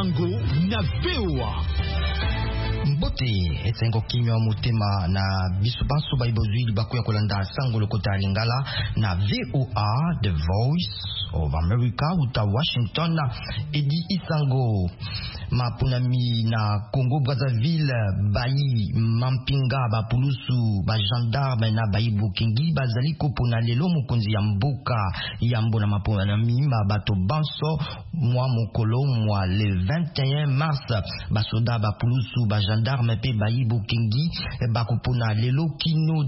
Isango na VOA. Mbote esengo kimya mutema na biso banso baibozwi libako ya kolanda sango lokota lingala na VOA, The Voice of America uta Washington. Edi Isango mapunami na Congo Brazzaville bayi mampinga bapulusu ba gendarme na bayi bukingi bazali kopona lelo mukonzi ya mboka yambo na mapunami bato banso mwa mokolo mwa le 21 mars basoda bapulusu ba gendarme pe bayi bukingi bakopona lelo kino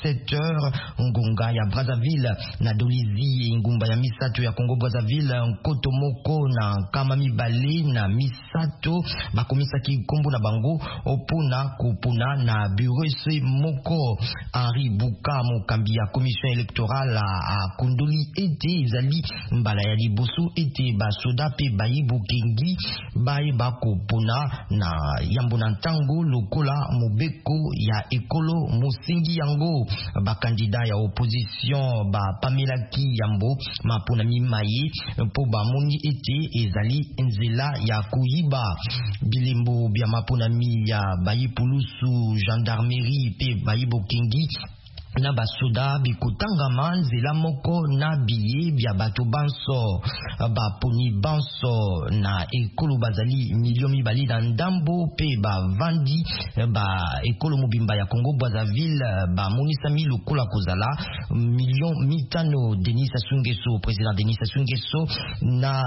17h ngonga ya Brazzaville na dolizi ngumba ya misato ya Congo Brazzaville nkoto moko na kama mibale na misato bakomisaki kombo na bango opona kopona na bureau moko Henri Buka mokambi ya commission électorale a kondoli ete ezali mbala ya liboso ete basoda pe bayi bukingi baye bakopona na yambo na ntango lokola mobeko ya ekolo mosingi yango bakandida ya opposition bapamelaki yambo mapona mimaye po bamoni ete ezali nzela ya kuyiba bilembo bya maponami ya bayipulusu gendarmerie pe bayibokengi na basoda bikotangama nzela moko na biye bya bato banso baponi banso na ekolo bazali milio mibali na ndambo pe bavandi ba ekolo mobimba ya Congo Brazzaville bamonisa milokola kozala milio mitano. Denis Sassou Nguesso, président Denis Sassou Nguesso na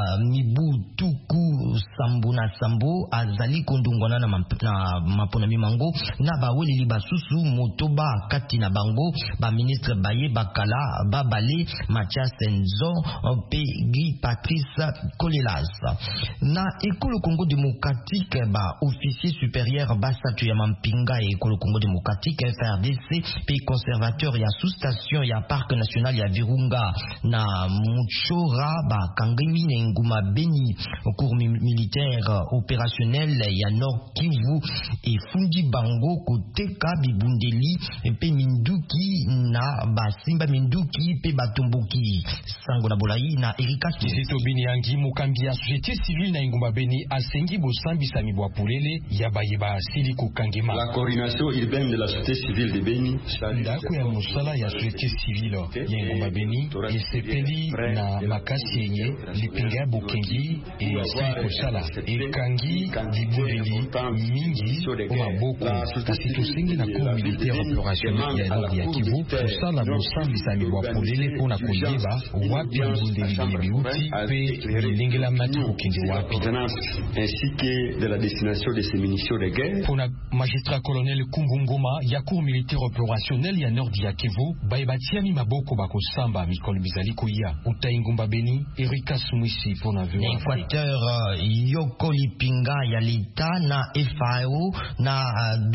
mibu tuku sambo na sambo azali kondungwana na maponami mango na baweleli basusu motoba kati na bango ba ministre Baye Bakala Babale Mathias Enzo pe Guy Patrice Kolelas na ekolo Congo démocratique ba officier supérieur basatu ya mampinga ekolo Congo démocratique FRDC pe conservateur ya sous-station ya parc national ya Virunga na Muchora ba kangemi na nguma Beni au cours militaire opérationnel ya Nord Kivu et fundi bango koteka bibundeli pe Minduki na basimba Minduki pe batomboki sango na bolai na Erika Kizito Biniangi mukambi ya société civile na ngumba Beni asengi bosambi sami bwa pulele ya bayeba asili kukangema. La coordination urbaine de la société civile de Beni ndako ya musala ya société civile ya ngumba Beni esepeli na makasi yenye lipinga bukengi esili kusala ekangi libuleli mingi kwa maboko kasi tusengi na cour militaire opérationnel ya Nord ya Kivu kusala bosambi sami bwa pulele pona kuyeba wapi mbundeli biuti pe lingela mati bukengi wapi ainsi que de la destination de ces munitions de guerre. Pona magistrat colonel Kumbunguma ya cour militaire opérationnel ya Nord ya Kivu baibatiami maboko bakosamba mikolo bizali kuya utaingumba Beni Erika Smisi pona VOA. Équateur yoko lipinga ya lita na FAO na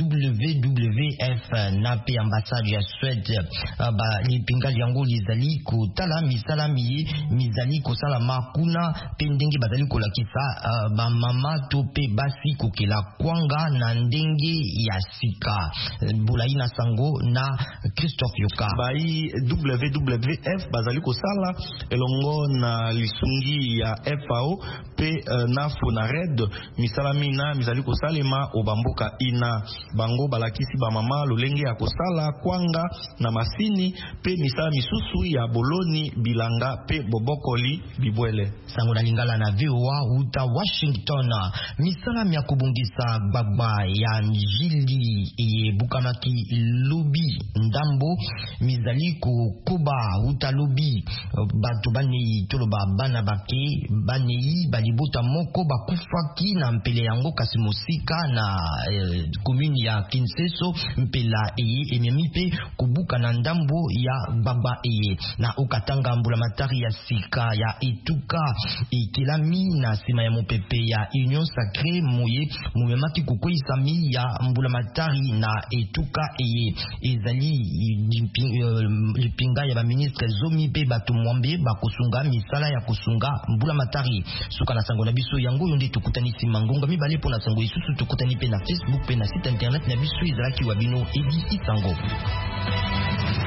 WWF na pe ambassade ya Suède ba lipinga yango lizali kotala misala mizali kosala makuna pe ndenge bazali kolakisa ba mama to pe basi kokela kwanga na ndenge ya sika bulai na sango na Christophe Yoka bai WWF bazali kosala elongo na lisungi ya FAO pe na Fonared misala mina mizali kosalema obamboka ina bango balakisi ba mama lolenge ya kosala kwanga na masini pe misala misusu ya boloni bilanga pe bobokoli bibwele sango na lingala na VOA uta Washington. Misala mya kubungisa gbagba ya njili e bukamaki lobi ndambo mizali kuba uta lobi batu bani toloba bana bake bani balibota moko bakufaki na mpele yango kasi mosika na commune ya Kinseso mpela ememipe kubuka na ndambo ya gbagba na ukatanga mbula matari ya sika ya etuka ikilami na sima ya mopepe ya Union Sacrée moye mumemaki kukoisami ya mbula matari na etuka ezali lipinga ya ba ministre zomi pe bato mwambe bakusunga misala ya kusunga mbula matari suka na sango na biso yango yonde tukutanisi mangonga mibale po na sango isusu tukutani pe na Facebook pe na site internet na biso ezalaki wabino Edi Isango.